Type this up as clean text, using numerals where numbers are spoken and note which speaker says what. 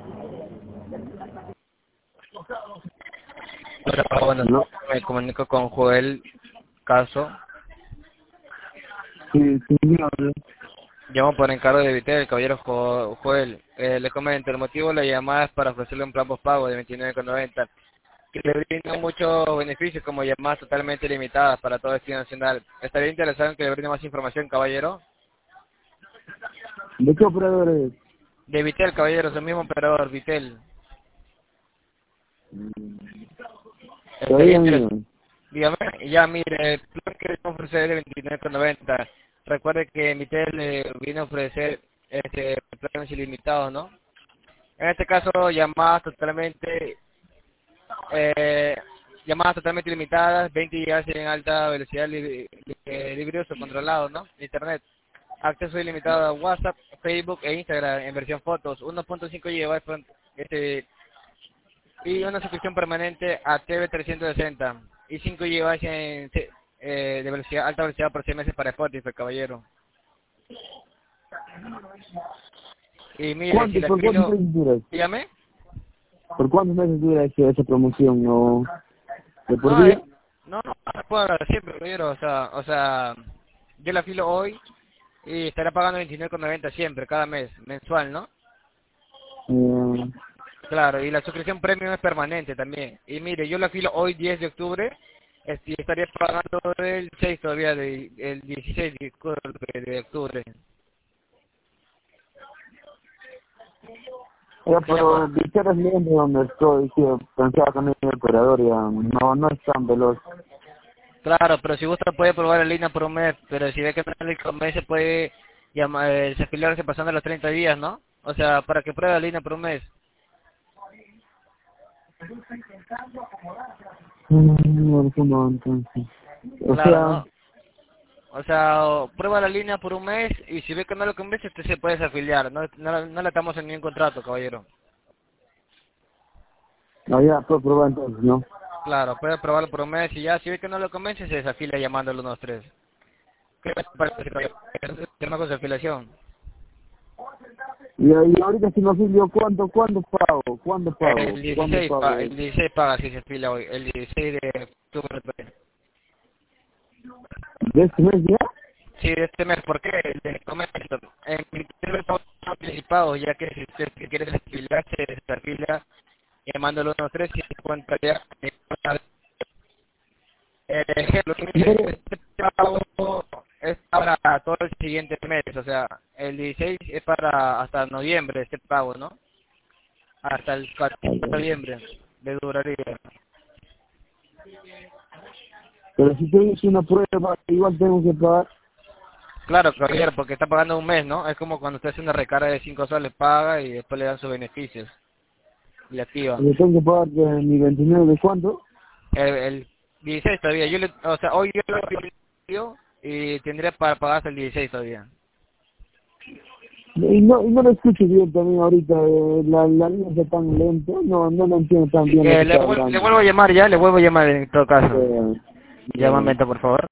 Speaker 1: Hola, buenas
Speaker 2: ¿No?
Speaker 1: noches. Me comunico con Joel Caso.
Speaker 2: Sí, sí, no,
Speaker 1: Llamo por encargo de Vitel, el caballero Joel. Le comento, el motivo de la llamada es para ofrecerle un plan postpago de 29,90 que le brinda muchos beneficios como llamadas totalmente limitadas para todo destino nacional. ¿Estaría interesado en que le brinde más información, caballero?
Speaker 2: ¿de qué operador es?
Speaker 1: De Vitel, caballero, es el mismo operador, Vitel. Estaría
Speaker 2: Todavía
Speaker 1: interesado.
Speaker 2: mío.
Speaker 1: Dígame, ya mire, el plan que le ofrecer de 29,90. Recuerde que Vitel viene a ofrecer planes ilimitados, ¿no? En este caso, eh, llamadas totalmente limitadas, 20 gigas en alta velocidad libres o controlados, ¿no? Internet. Acceso ilimitado a WhatsApp, Facebook e Instagram en versión fotos, 1.5 GB y una suscripción permanente a TV 360 y 5 GB de velocidad, alta velocidad por 6 meses para Spotify, caballero. Y mire, si le
Speaker 2: ¿Por cuántos
Speaker 1: afilo,
Speaker 2: meses dura?
Speaker 1: dígame.
Speaker 2: ¿Por cuántos meses dura esa promoción? ¿O de por
Speaker 1: No,
Speaker 2: día?
Speaker 1: no, puedo hablar siempre, caballero, o sea, yo la afilo hoy y estará pagando 29,90 siempre, cada mes, mensual, ¿no?
Speaker 2: Eh,
Speaker 1: Claro, y la suscripción premium es permanente también. Y mire, yo la afilo hoy 10 de octubre, y estaría pagando el 6 todavía, el 16 de octubre. ¿Qué
Speaker 2: pero
Speaker 1: llama?
Speaker 2: Victoria es lejos de donde estoy, sí, pensaba también en el operador, ya, no es tan veloz.
Speaker 1: Claro, pero si gusta puede probar en línea por un mes, pero si ve que no le convence puede llamar, afiliarse pasando los 30 días, ¿no? O sea, para que pruebe la línea por un mes.
Speaker 2: Bueno, ¿cómo entonces? O
Speaker 1: Claro,
Speaker 2: sea,
Speaker 1: ¿no? O sea, prueba la línea por un mes y si ve que no le convence, usted se puede desafiliar. No le estamos en ningún contrato, caballero.
Speaker 2: ya puedo probar entonces, ¿no?
Speaker 1: Claro, puede probarlo por un mes y ya, si ve que no le convence, se desafilia llamándolo unos tres. ¿Qué le parece, caballero? Tema con desafiliación.
Speaker 2: Y ahorita si me afilio, ¿cuándo pago?
Speaker 1: El 16 paga si se afila hoy, el 16 de octubre.
Speaker 2: ¿De este mes ya?
Speaker 1: Sí, de este mes, ¿por qué? Le comento, en mi primer pago anticipado, ya que si usted quiere desafiliarse, se desafilia llamándolo unos tres y se cuenta ya. Ejemplo, este pago es para todo el siguiente mes, o sea, el 16 es para hasta noviembre este pago, ¿no? Hasta el 14 de noviembre le duraría.
Speaker 2: Pero si te hice una prueba, igual tengo que pagar.
Speaker 1: Claro, caballero, porque está pagando un mes, ¿no? Es como cuando usted hace una recarga de 5 soles, paga y después le dan sus beneficios y le activa.
Speaker 2: Le tengo que pagar de mi 29 de cuánto.
Speaker 1: El 16 todavía, o sea, hoy yo lo pido y tendría para pagar hasta el 16 todavía.
Speaker 2: Y no lo escucho bien también ahorita, la línea está tan lenta, no lo entiendo tan
Speaker 1: Sí,
Speaker 2: bien lo que
Speaker 1: le
Speaker 2: está
Speaker 1: vuelvo
Speaker 2: hablando.
Speaker 1: a llamar ya, le vuelvo a llamar en todo caso.
Speaker 2: Eh,
Speaker 1: Ya un
Speaker 2: eh,
Speaker 1: momento, por favor.